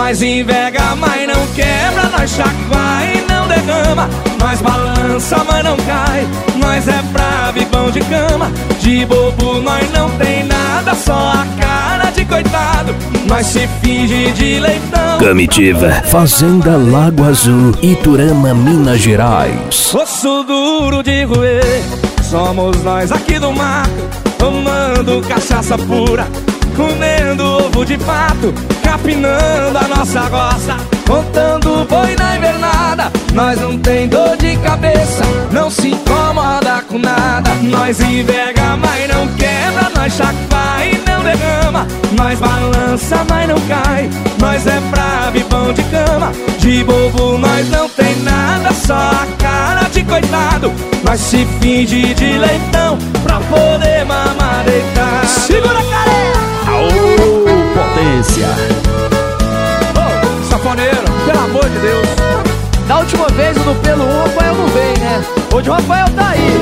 Nós enverga, mas não quebra. Nós chacoalha e não derrama. Nós balança, mas não cai. Nós é bravo e bom de cama. De bobo nós não tem nada, só a cara de coitado. Nós se finge de leitão. Comitiva Fazenda Lago Azul, Iturama, Minas Gerais. Osso duro de roer, somos nós aqui do mato, tomando cachaça pura, comendo ovo de pato, capinando a nossa roça, contando boi na invernada. Nós não tem dor de cabeça, não se incomoda com nada. Nós enverga, mas não quebra. Nós chacoalha e não derrama. Nós balança, mas não cai. Nós é bravo e bom de cama. De bobo nós não tem nada, só a cara de coitado. Nós se finge de leitão pra poder mamar deitado. Segura a careca! Aô, potência! Ô, safoneiro, pelo amor de Deus. Da última vez no pelo 1, o Rafael não veio, né? Hoje o Rafael tá aí.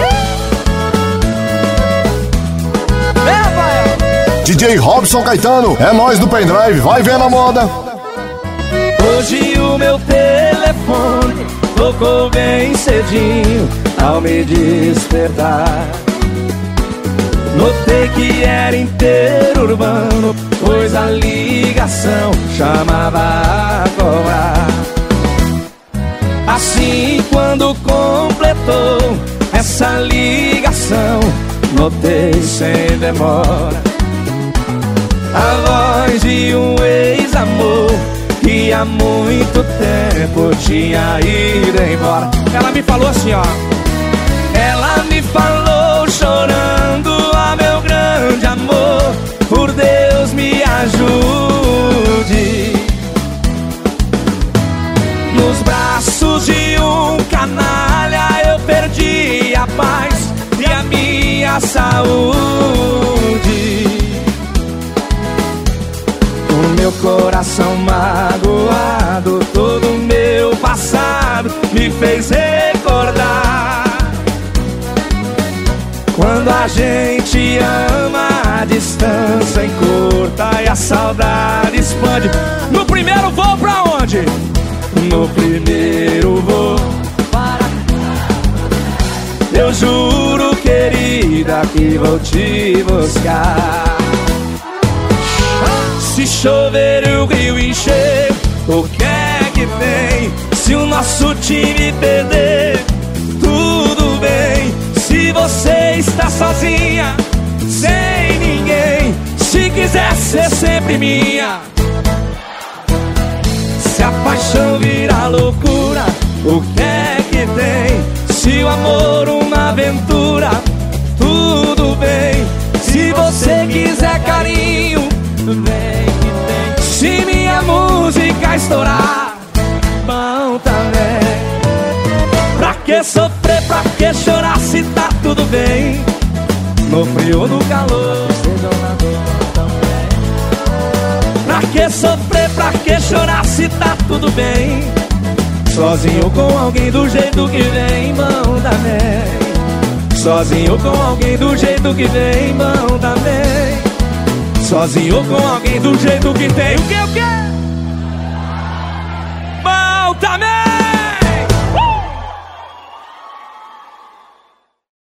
Vem, Rafael! DJ Robson Caetano, é nós do pendrive, vai vendo a moda. Hoje o meu telefone tocou bem cedinho ao me despertar. Notei que era interurbano, pois a ligação chamava a cobrar. Assim, quando completou essa ligação, notei sem demora a voz de um ex-amor que há muito tempo tinha ido embora. Ela me falou assim, ó. Ela me falou chorando: ah, meu grande amor, por Deus me ajude. Nos braços de um canalha eu perdi a paz e a minha saúde. O meu coração magoado, todo o meu passado me fez recordar. Quando a gente ama, a distância encurta e a saudade expande. No primeiro voo pra onde? No primeiro voo para... Eu juro, querida, que vou te buscar. Se chover e o rio encher, o que é que tem? Se o nosso time perder, tudo bem. Se você está sozinha, sem ninguém, se quiser ser sempre minha. Se a paixão virar loucura, o que é que tem? Se o amor uma aventura, tudo bem. Se você quiser carinho, vem que tem. Se minha música estourar, bom também. Pra que sofrer, pra que chorar se tá tudo bem? No frio ou no calor, seja na dor também. Pra que sofrer, pra que chorar se tá tudo bem? Sozinho com alguém do jeito que vem, bom também. Sozinho com alguém do jeito que vem, bom também. Sozinho com alguém do jeito que tem. O que? Bom também.